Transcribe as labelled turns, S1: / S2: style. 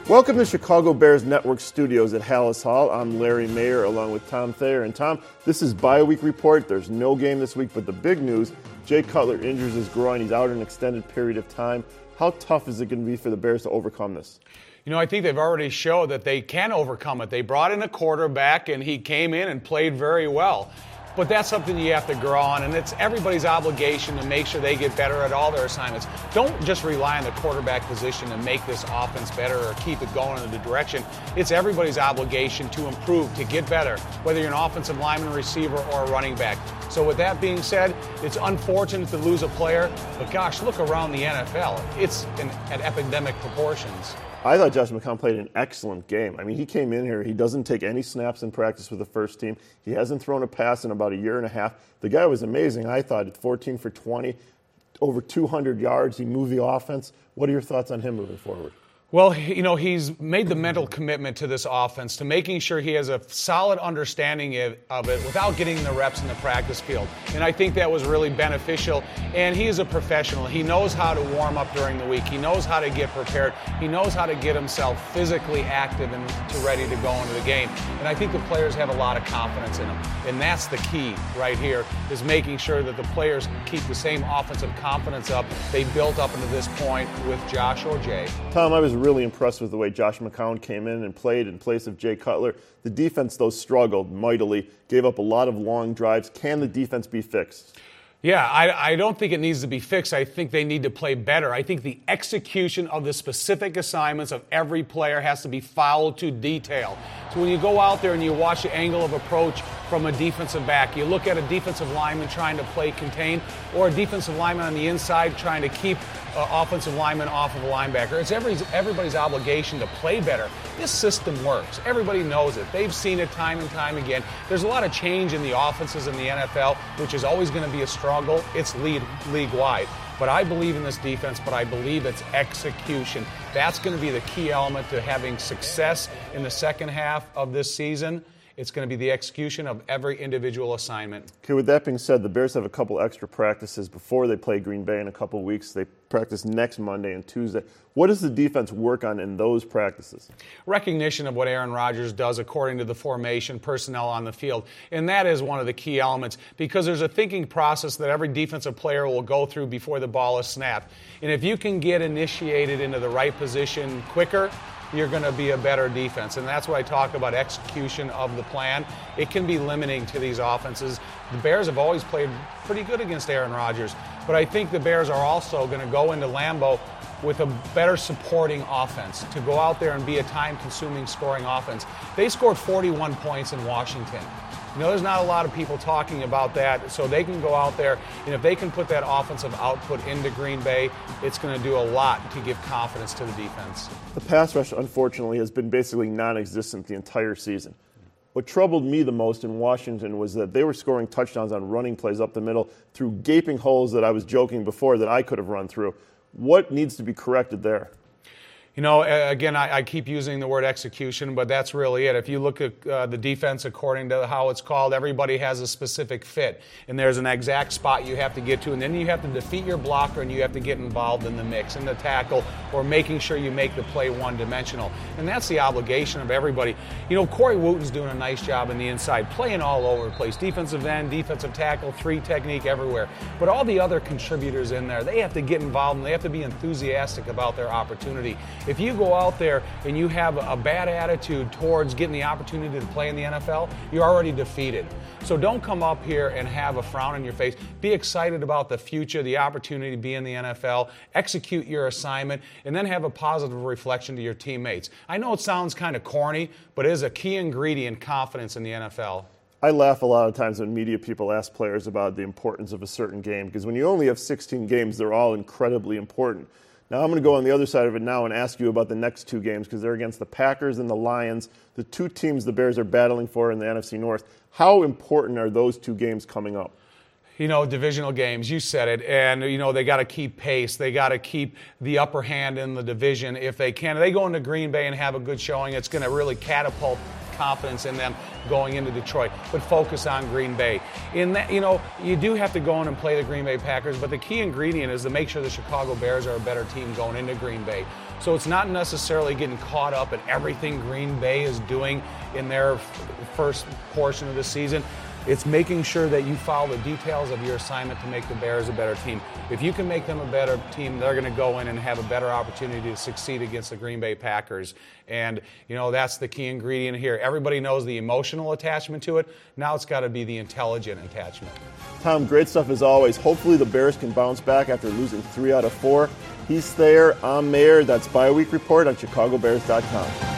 S1: Welcome to Chicago Bears Network Studios at Halas Hall. I'm Larry Mayer along with Tom Thayer. And Tom, this is bye-week report. There's no game this week, but the big news, Jay Cutler injures his groin. He's out an extended period of time. How tough is it going to be for the Bears to overcome this?
S2: You know, I think they've already showed that they can overcome it. They brought in a quarterback, and he came in and played very well. But that's something you have to grow on, and it's everybody's obligation to make sure they get better at all their assignments. Don't just rely on the quarterback position to make this offense better or keep it going in the direction. It's everybody's obligation to improve, to get better, whether you're an offensive lineman, receiver, or a running back. So with that being said, it's unfortunate to lose a player, but gosh, look around the NFL. It's at epidemic proportions.
S1: I thought Josh McCown played an excellent game. I mean, he came in here. He doesn't take any snaps in practice with the first team. He hasn't thrown a pass in about a year and a half. The guy was amazing, I thought, at 14 for 20, over 200 yards. He moved the offense. What are your thoughts on him moving forward?
S2: Well, you know, he's made the mental commitment to this offense, to making sure he has a solid understanding of it without getting the reps in the practice field. And I think that was really beneficial. And he is a professional. He knows how to warm up during the week. He knows how to get prepared. He knows how to get himself physically active and ready to go into the game. And I think the players have a lot of confidence in him. And that's the key right here, is making sure that the players keep the same offensive confidence up they built up into this point with Josh or Jay.
S1: Tom, I was really impressed with the way Josh McCown came in and played in place of Jay Cutler. The defense, though, struggled mightily, gave up a lot of long drives. Can the defense be fixed?
S2: Yeah, I don't think it needs to be fixed. I think they need to play better. I think the execution of the specific assignments of every player has to be followed to detail. So when you go out there and you watch the angle of approach from a defensive back, you look at a defensive lineman trying to play contain, or a defensive lineman on the inside trying to keep offensive lineman off of a linebacker. It's everybody's obligation to play better. This system works. Everybody knows it. They've seen it time and time again. There's a lot of change in the offenses in the NFL, which is always going to be a struggle. It's league-wide. But I believe in this defense, but I believe it's execution. That's going to be the key element to having success in the second half of this season. It's going to be the execution of every individual assignment.
S1: Okay, with that being said, the Bears have a couple extra practices before they play Green Bay in a couple weeks. They practice next Monday and Tuesday. What does the defense work on in those practices?
S2: Recognition of what Aaron Rodgers does according to the formation, personnel on the field. And that is one of the key elements, because there's a thinking process that every defensive player will go through before the ball is snapped. And if you can get initiated into the right position quicker, you're going to be a better defense. And that's why I talk about execution of the plan. It can be limiting to these offenses. The Bears have always played pretty good against Aaron Rodgers, but I think the Bears are also going to go into Lambeau with a better supporting offense, to go out there and be a time-consuming scoring offense. They scored 41 points in Washington. You know, there's not a lot of people talking about that, so they can go out there, and if they can put that offensive output into Green Bay, it's going to do a lot to give confidence to the defense.
S1: The pass rush, unfortunately, has been basically non-existent the entire season. What troubled me the most in Washington was that they were scoring touchdowns on running plays up the middle through gaping holes that I was joking before that I could have run through. What needs to be corrected there?
S2: You know, again, I keep using the word execution, but that's really it. If you look at the defense according to how it's called, everybody has a specific fit, and there's an exact spot you have to get to, and then you have to defeat your blocker, and you have to get involved in the mix, in the tackle, or making sure you make the play one-dimensional. And that's the obligation of everybody. You know, Corey Wooten's doing a nice job in the inside, playing all over the place, defensive end, defensive tackle, three technique, everywhere. But all the other contributors in there, they have to get involved, and they have to be enthusiastic about their opportunity. If you go out there and you have a bad attitude towards getting the opportunity to play in the NFL, you're already defeated. So don't come up here and have a frown on your face. Be excited about the future, the opportunity to be in the NFL, execute your assignment, and then have a positive reflection to your teammates. I know it sounds kind of corny, but it is a key ingredient, confidence in the NFL.
S1: I laugh a lot of times when media people ask players about the importance of a certain game, because when you only have 16 games, they're all incredibly important. Now, I'm going to go on the other side of it now and ask you about the next two games, because they're against the Packers and the Lions, the two teams the Bears are battling for in the NFC North. How important are those two games coming up?
S2: You know, divisional games, you said it, and, you know, they got to keep pace. They got to keep the upper hand in the division if they can. If they go into Green Bay and have a good showing, it's going to really catapult confidence in them going into Detroit, but focus on Green Bay. In that, you do have to go in and play the Green Bay Packers, but the key ingredient is to make sure the Chicago Bears are a better team going into Green Bay. So it's not necessarily getting caught up in everything Green Bay is doing in their first portion of the season. It's making sure that you follow the details of your assignment to make the Bears a better team. If you can make them a better team, they're going to go in and have a better opportunity to succeed against the Green Bay Packers. And, that's the key ingredient here. Everybody knows the emotional attachment to it. Now it's got to be the intelligent attachment.
S1: Tom, great stuff as always. Hopefully the Bears can bounce back after losing 3 out of 4. He's Thayer. I'm Mayer. That's Bye Week Report on ChicagoBears.com.